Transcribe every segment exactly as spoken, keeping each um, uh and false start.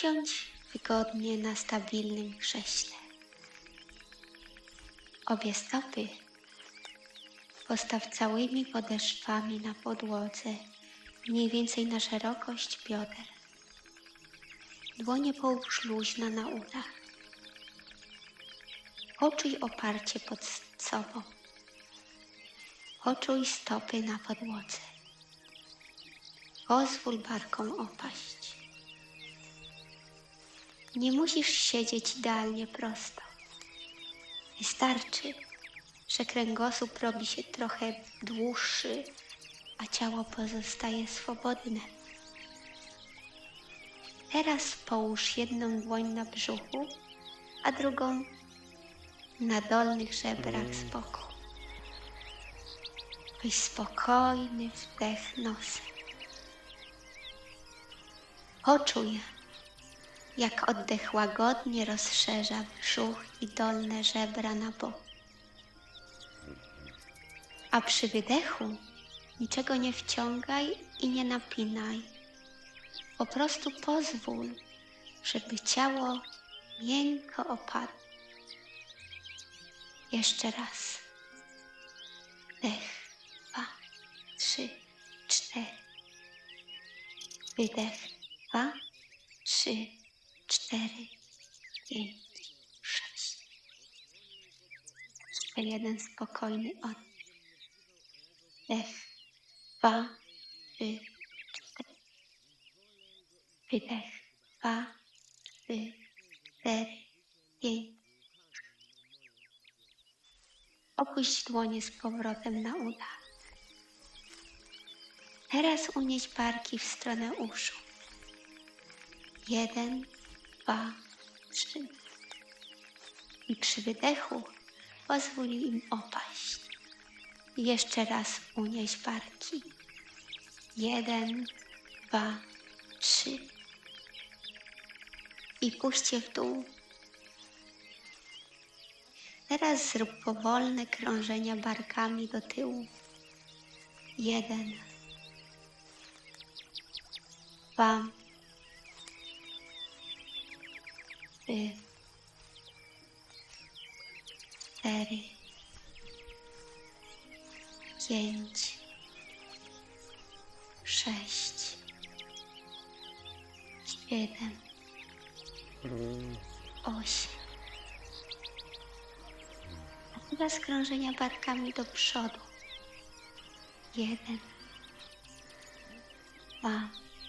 Usiądź wygodnie na stabilnym krześle. Obie stopy postaw całymi podeszwami na podłodze, mniej więcej na szerokość bioder. Dłonie połóż luźno na udach. Poczuj oparcie pod sobą. Poczuj stopy na podłodze. Pozwól barkom opaść. Nie musisz siedzieć idealnie prosto. Wystarczy, że kręgosłup robi się trochę dłuższy, a ciało pozostaje swobodne. Teraz połóż jedną dłoń na brzuchu, a drugą na dolnych żebrach z boku. Weź spokojny wdech nosem. Poczuj, jak oddech łagodnie rozszerza brzuch i dolne żebra na bok. A przy wydechu niczego nie wciągaj i nie napinaj. Po prostu pozwól, żeby ciało miękko opadło. Jeszcze raz. Wdech, dwa, trzy, cztery. Wydech, dwa, trzy, cztery, pięć, sześć. Jeszcze jeden spokojny oddech. Wdech, dwa, trzy, cztery. Wydech, dwa, trzy, cztery, pięć. Opuść dłonie z powrotem na uda. Teraz unieś barki w stronę uszu. Jeden, dwa, trzy. I przy wydechu pozwól im opaść. Jeszcze raz unieś barki. Jeden, dwa, trzy. I puść je w dół. Teraz zrób powolne krążenia barkami do tyłu. Jeden, dwa, trzy, cztery, pięć, sześć, siedem, osiem. A teraz krążenia barkami do przodu. Jeden, dwa,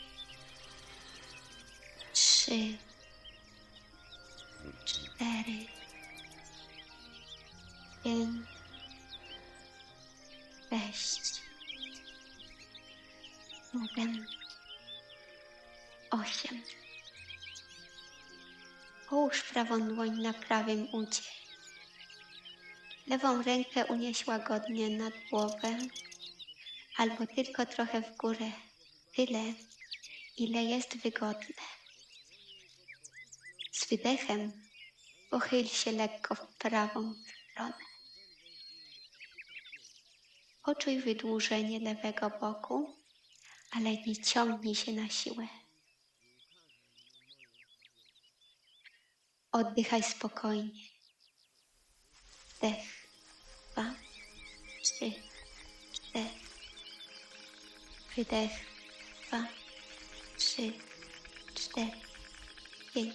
trzy, cztery, pięć, sześć, siedem, osiem. Połóż prawą dłoń na prawym udzie. Lewą rękę unieś łagodnie nad głowę albo tylko trochę w górę, tyle, ile jest wygodne. Z wydechem pochyl się lekko w prawą stronę. Poczuj wydłużenie lewego boku, ale nie ciągnij się na siłę. Oddychaj spokojnie. Wdech, dwa, trzy, cztery. Wydech, dwa, trzy, cztery, pięć.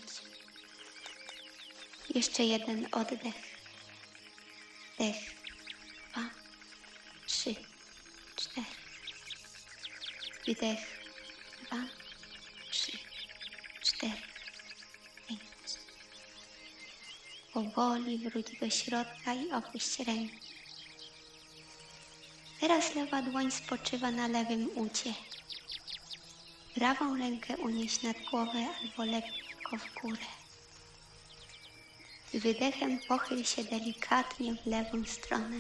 Jeszcze jeden oddech. Wdech, dwa, trzy, cztery. Wydech, dwa, trzy, cztery, pięć. Powoli wróć do środka i opuść rękę. Teraz lewa dłoń spoczywa na lewym udzie. Prawą rękę unieś nad głowę albo lekko w górę. Z wydechem pochyl się delikatnie w lewą stronę.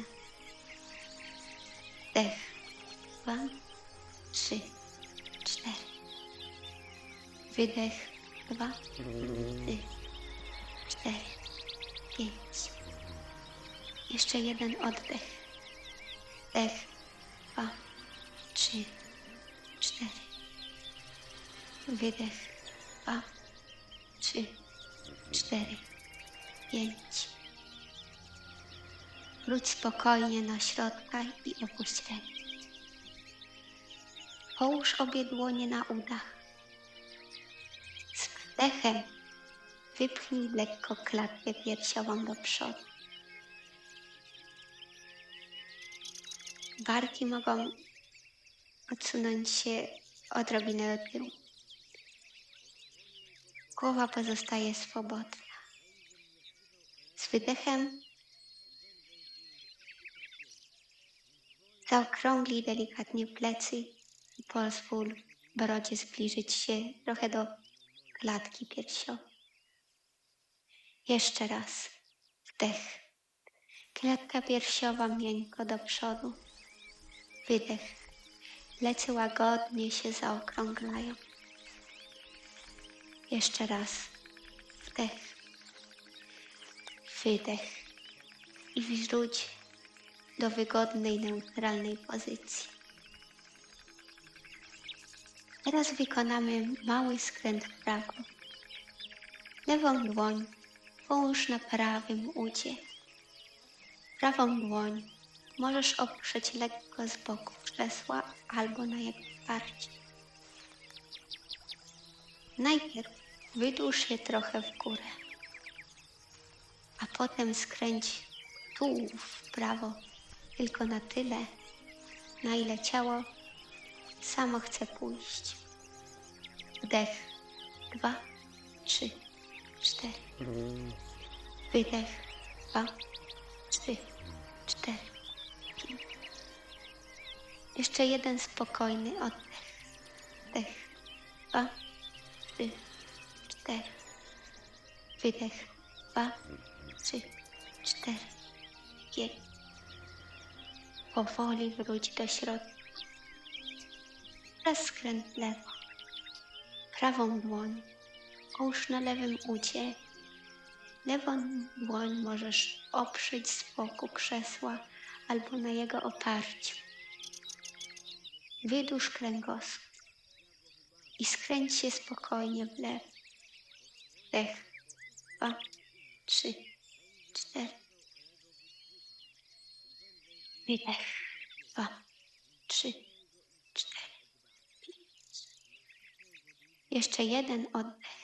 Wdech, dwa, trzy, cztery. Wydech, dwa, trzy, cztery, pięć. Jeszcze jeden oddech. Wdech, dwa, trzy, cztery. Wydech, dwa, trzy, cztery, pięć. Wróć spokojnie na środka i opuść rękę. Połóż obie dłonie na udach. Z wdechem wypchnij lekko klatkę piersiową do przodu. Barki mogą odsunąć się odrobinę do tyłu. Głowa pozostaje swobodna. Z wydechem zaokrąglij delikatnie plecy i pozwól brodzie zbliżyć się trochę do klatki piersiowej. Jeszcze raz. Wdech. Klatka piersiowa miękko do przodu. Wydech. Plecy łagodnie się zaokrąglają. Jeszcze raz. Wdech. Wydech. I wrzuć do wygodnej, neutralnej pozycji. Teraz wykonamy mały skręt w prawo. Lewą dłoń połóż na prawym udzie. Prawą dłoń możesz oprzeć lekko z boku krzesła albo na jego parcie. Najpierw wydłuż je trochę w górę, a potem skręć tułów w prawo tylko na tyle, na ile ciało samo chce pójść. Wdech. Dwa, trzy, cztery. Wydech. Dwa, trzy, cztery, pięć. Jeszcze jeden spokojny oddech. Wdech. Dwa, trzy, cztery. Wydech. Dwa, trzy, cztery, pięć. Powoli wróć do środka. Teraz skręt w lewo. Prawą dłoń połóż na lewym udzie. Lewą dłoń możesz oprzeć z boku krzesła albo na jego oparciu. Wydłuż kręgosłup i skręć się spokojnie w lewo. Wdech. Dwa, trzy, cztery. Wydech. Dwa, trzy, cztery, pięć. Jeszcze jeden oddech.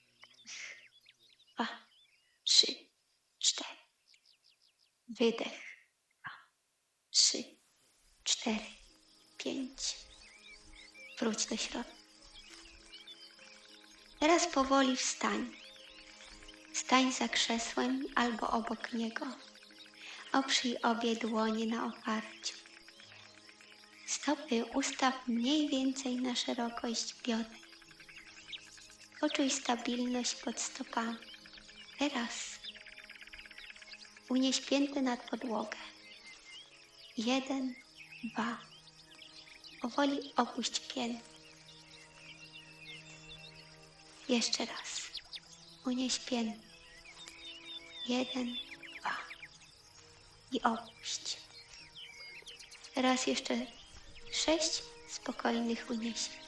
Dwa, trzy, cztery. Wydech. Dwa, trzy, cztery, pięć. Wróć do środka. Teraz powoli wstań. Stań za krzesłem albo obok niego. Oprzyj obie dłonie na oparciu. Stopy ustaw mniej więcej na szerokość bioder. Poczuj stabilność pod stopami. Teraz unieś pięty nad podłogę. Jeden, dwa. Powoli opuść pięty. Jeszcze raz. Unieś pięty. Jeden, dwa. I opuść. Teraz jeszcze sześć spokojnych uniesień.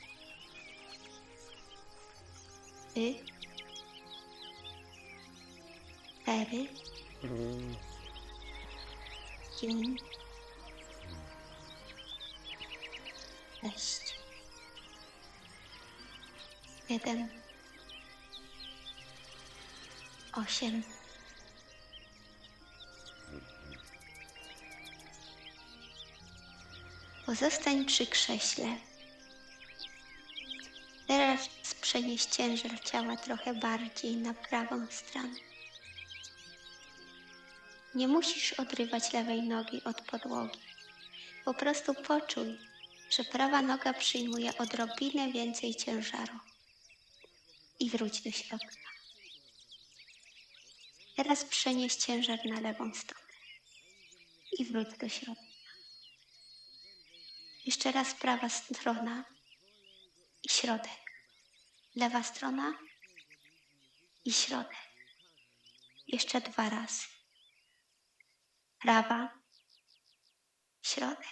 Trzy, cztery, pięć, sześć, siedem, osiem, pozostań przy krześle. Teraz przenieś ciężar ciała trochę bardziej na prawą stronę. Nie musisz odrywać lewej nogi od podłogi. Po prostu poczuj, że prawa noga przyjmuje odrobinę więcej ciężaru. I wróć do środka. Teraz przenieś ciężar na lewą stronę. I wróć do środka. Jeszcze raz prawa strona i środek. Lewa strona i środek. Jeszcze dwa razy. Prawa, środek.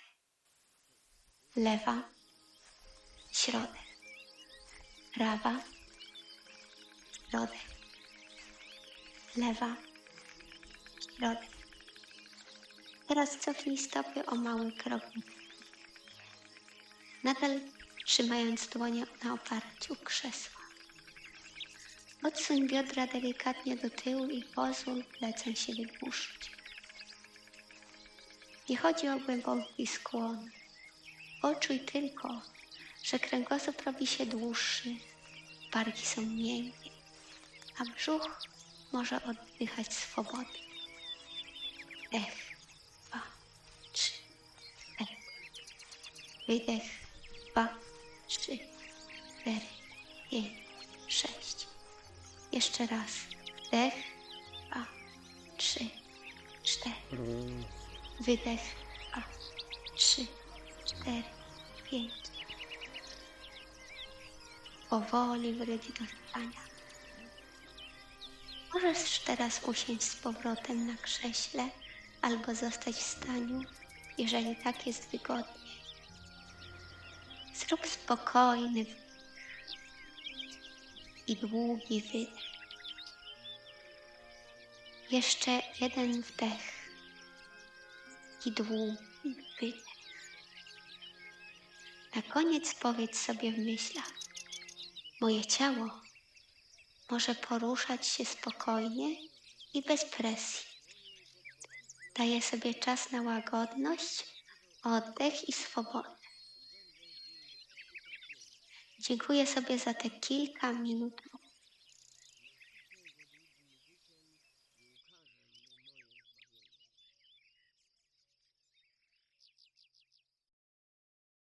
Lewa, środek. Prawa, środek, lewa, środek. Teraz cofnij stopy o mały krok. Nadal trzymając dłonie na oparciu krzesła. Odsuń biodra delikatnie do tyłu i pozwól plecom się wydłużyć. Nie chodzi o głęboki skłon. Poczuj tylko, że kręgosłup robi się dłuższy, barki są miękkie, a brzuch może oddychać swobodnie. Wdech, dwa, trzy, wdech. Wydech, dwa, trzy, cztery, pięć, sześć. Jeszcze raz. Wdech, dwa, trzy, cztery. Wydech, dwa, trzy, cztery, pięć. Powoli wróć do spania. Możesz teraz usiąść z powrotem na krześle albo zostać w staniu, jeżeli tak jest wygodniej. Zrób spokojny wdech i długi wydech. Jeszcze jeden wdech i długi wydech. Na koniec powiedz sobie w myślach: moje ciało może poruszać się spokojnie i bez presji. Daję sobie czas na łagodność, oddech i swobodę. Dziękuję sobie za te kilka minut